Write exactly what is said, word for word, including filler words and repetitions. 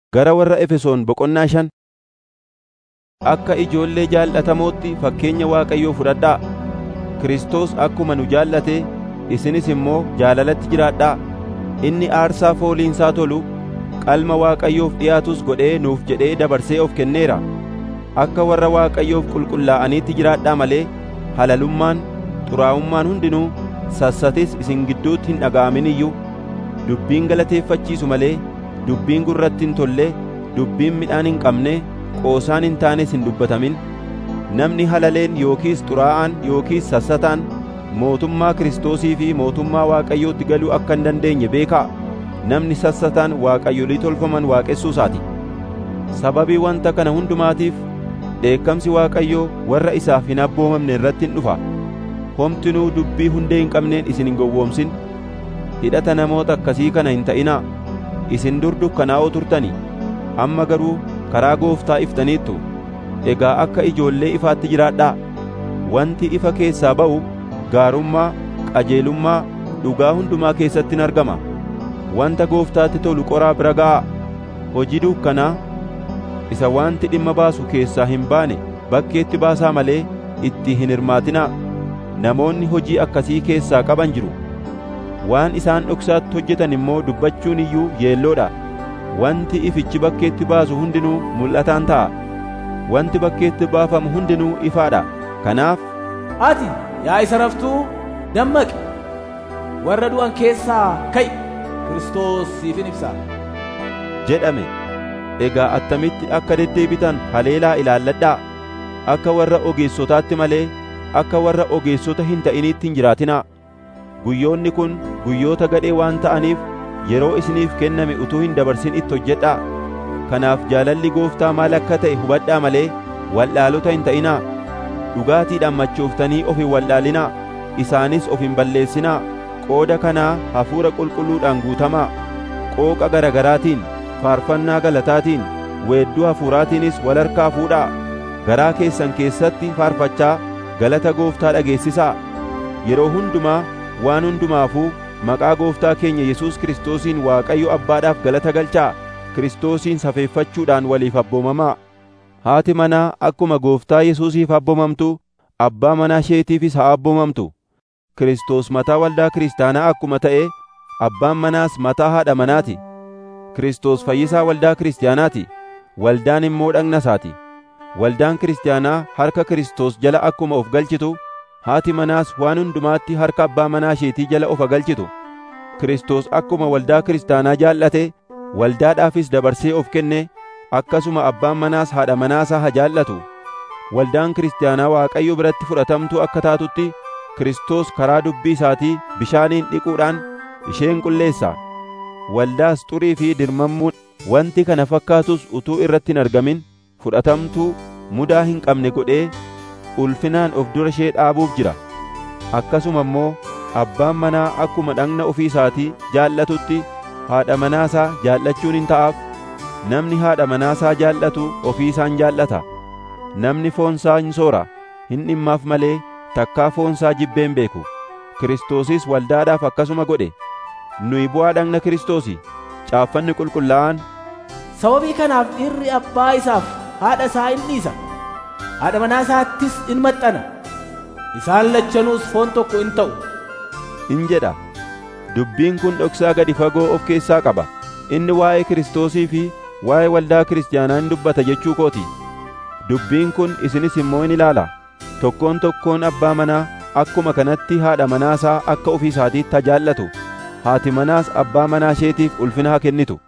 Gara warra Efesoon boqonnaa shan. Akka ijoollee jaallatamootti fakkeenya Waaqayyoo fudhadhaa. Kiristoos akkuma nu jaallate isinis immoo jaalalatti jiraadhaa. Inni aarsaa fooliinsaa tolu, qalma Waaqayyoof dhiyaatus godhee nuuf jedhee dabarsee of kenneera. Akka warra Waaqayyoof qulqullaa'aniitti jiraadhaa malee halalummaan, xuraa'ummaan hundinuu sassatis isin gidduutti hin dhaga'amin iyyuu. Dubbiin galateeffachiisu malee dubbiin gurratti hin tolle, dubbiin midhaan hin qabne, qoosaan hin taanes hin dubbatamin. Namni halaleen yookiis xuraa'aan yookiis sassataan mootummaa Kiristoosii fi mootummaa Waaqayyootti galuu akka hin dandeenye beekaa. Namni sassataan waaqayyolii tolfaman waaqessuu isaati. Sababii wanta kana hundumaatiif dheekkamsi Waaqayyoo warra isaaf hin abboomamne irratti hin dhufa. Homtinuu dubbii hundee hin qabneen isin hin gowwoomsin. Hidhata namoota akkasii kana hin ta'inaa. Isin dur dukkanaa'oo turtani, amma garuu karaa Gooftaa iftaniittu. Egaa akka ijoollee ifaatti jiraadhaa. Wanti ifa keessaa ba'u gaarummaa, qajeelummaa, dhugaa hundumaa keessatti hin argama. Wanta Gooftaatti tolu qoraa bira ga'aa. Hojii dukkanaa isa wanti dhimma baasu keessaa hin baane bakkeetti baasaa malee itti hin hirmaatinaa. Namoonni hojii akkasii keessaa qaban jiru. Waan isaan dhoksaatti hojjetan immoo dubbachuun iyyuu yeelloodha. Wanti ifichi bakkeetti baasu hundinuu mul'ataan ta'a. Wanti bakkeetti baafamu hundinuu ifaadha. Kanaaf ati yaa isa raftuu dammaqi, warra du'an keessaa ka'i, Kiristoos siifin ibsa jedhame. Egaa attamitti akka deddeebitan haleelaa ilaalladhaa. Akka warra ogeessotaatti malee akka warra ogeessota hin ta'iniitti hin jiraatinaa. Guyyoonni kun guyyoota gadhee waan ta'aniif yeroo isiniif kenname utuu hin dabarsin itti hojjedhaa. Kanaaf jaalalli Gooftaa maal akka ta'e hubadhaa malee waldhaalota hin ta'inaa. Dhugaatiidhaan machooftanii of hin waldhaalinaa, isaanis of hin balleessinaa. Qooda kanaa hafuura qulqulluudhaan guutamaa. Qooqa garagaraatiin, faarfannaa galataatiin, weedduu hafuuraatiinis wal harkaa fuudhaa. Garaa keessan keessatti faarfachaa galata Gooftaa dhageessisaa. Yeroo hundumaa waan hundumaafuu maqaa Gooftaa keenya Yesuus Kiristoosiin Waaqayyo Abbaadhaaf galata galchaa. Kiristoosiin safeeffachuudhaan waliif abboomamaa. Haati manaa akkuma Gooftaa Yesuusiif abboomamtu, abbaa manaa isheetiifis haa abboomamtu. Kiristoos mataa waldaa kiristaanaa akkuma ta'e, abbaan manaas mataa haadha manaati. Kiristoos fayyisaa waldaa kiristaanaati, waldaan immoo dhagna isaati. Waldaan kiristaanaa harka Kiristoos jala akkuma of galchitu, haati manaas waan hundumaatti harka abbaa manaa isheetii jala of galchitu. Kiristoos akkuma waldaa kiristaanaa jaallate, waldaadhaafis dabarsee of kenne, akkasuma abbaan manaas haadha manaasaa haa jaallatu. Waldaan kiristaanaa Waaqayyo biratti fudhatamtu akka taatutti, Kiristoos karaa dubbii isaatii bishaaniin dhiquudhaan isheen qulleessa. Waldaas xurii fi dirmammuun wanti kana fakkaatus utuu irratti hin argamin fudhatamtuu mudaa hin qabne godhee ulfinaan of dura ishee dhaabuuf jira. Akkasuma immoo abbaan manaa akkuma dhagna ofii isaatii jaallatutti haadha manaasaa jaallachuun hin ta'aaf. Namni haadha manaasaa jaallatu ofii isaan jaallata. Namni foonsaa hin soora, hin dhimmaaf malee takkaa foonsaa jibbeen beeku. Kiristoosis waldaadhaaf akkasuma godhe. Nuyi bu'aa dhagna Kiristoosi. Caaffanni qulqullaa'aan, sababii kanaaf dhiirri abbaa isaaf haadha isaa in dhiisa, haadha manaa isaattis in maxxana, isaan lachanuus foon tokko in ta'u in jedha. Dubbiin kun dhoksaa gadi fagoo of keessaa qaba. Inni waa'ee Kiristoosii fi waa'ee waldaa kiristaanaa in dubbata jechuu kooti. Dubbiin kun isinis immoo in ilaala. Tokkoon tokkoon abbaa manaa akkuma kanatti haadha manaasaa akka ofii isaatiitti haa jaallatu. Haati manaas abbaa manaa isheetiif ulfina haa kennitu.